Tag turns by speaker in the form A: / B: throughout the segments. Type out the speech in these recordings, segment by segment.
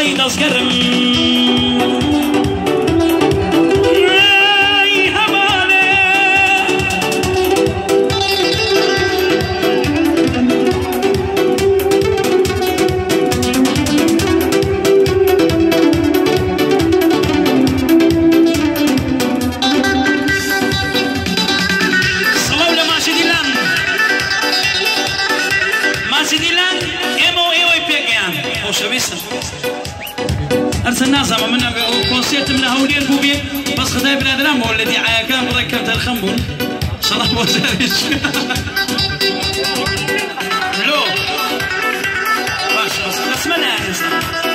A: خۆی دەستگەرم هرسن نازم من كونسيرتم لهولير بوبي بس خداي بنادرام والذي عاكان بركبت الخنبون صلاح وزارش لو باش بس ما نعرف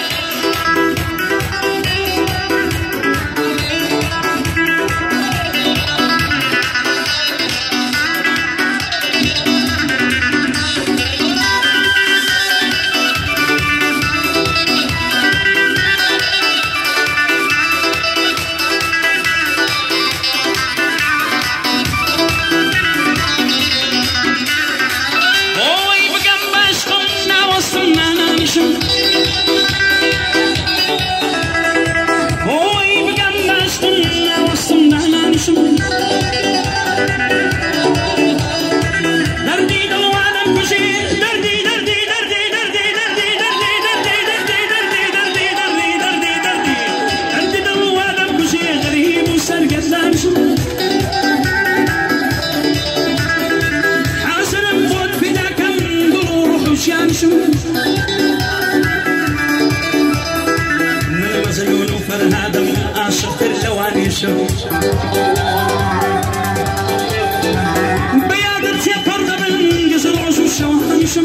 A: بيادتي قرب من جزر عشوش وحنشم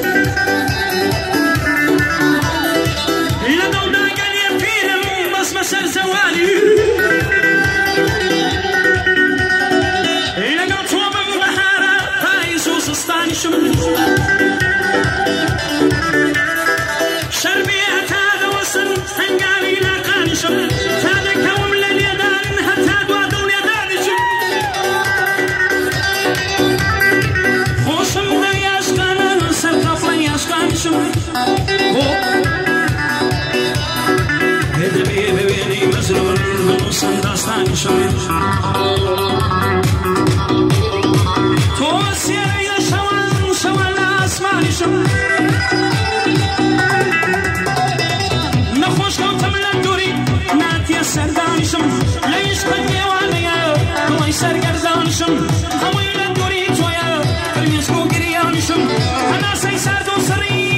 A: لدو داقل يفيرم بس مسر زوالي لقل طوبم بحارة فايسوس استانشم شربي هتاد وصل فنقالي لاقانشم تادك وملا هدبي ببيني مزلول من صنداستان شوي توسير يا شوان شوان اسماني شوي نخوش كوتم لندوري ناتي السردان شوي ليش قدي وانيا الله يسر قردان شوي خوي لندوري تويا المسكو قريان شوي انا سيسردو سري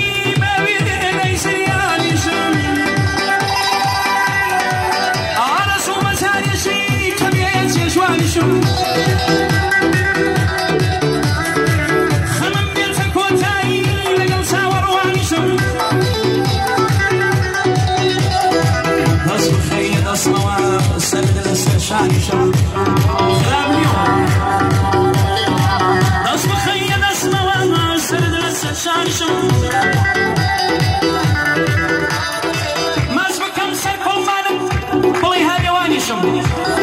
A: خمم بيتك وتاي لقل ساور وانشم تصبح خيد أصنوا السرد الاستشعار شم خلاب اليوم تصبح خيد أصنوا السرد الاستشعار شم ما اسمك كم سركم مالك بلي هاي وانشم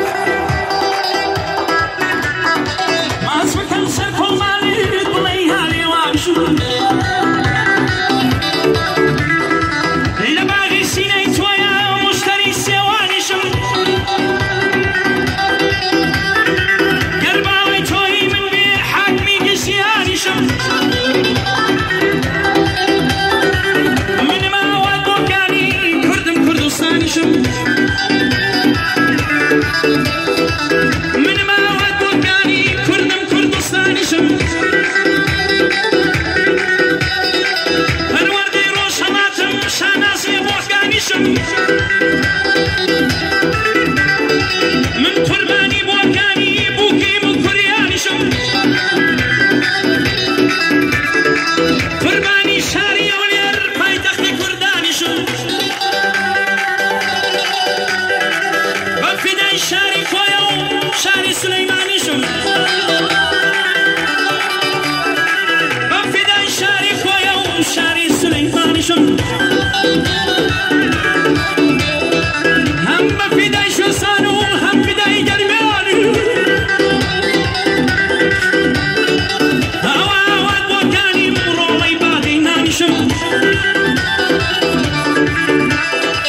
A: لباغي سيني تويا مشتري سيواني شم قرباوي توي من بير حاكمي قشياني شم من ما وادو كاني كردم كردستاني شم من ما وادو كاني كردم كردستاني شم من قرباني بوكاني بوكي مكرياني شم قرباني شاري ولير بايتخت كرداني شم بفداي شاري كويو شاري سليماني شم بفداي شاري كويو شاري سليماني شم هم بفداي شو صانو هم بداي دربياني هوا واد وكاني مرولي باغي ناني شم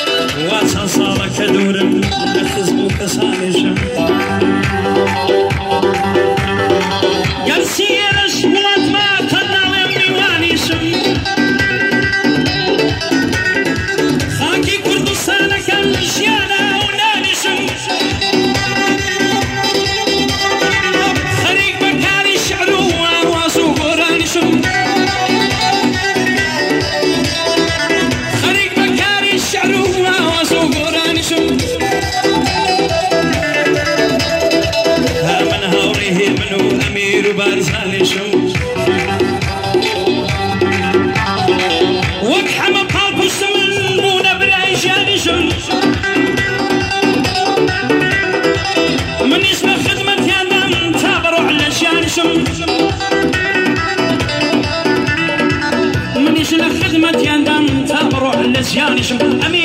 A: زرزانشم وك حما قلب السمن مونا بالعيشانشم من اسم خدمة يانا تابرو على شانشم من اسم خدمة يانا تابرو على شانشم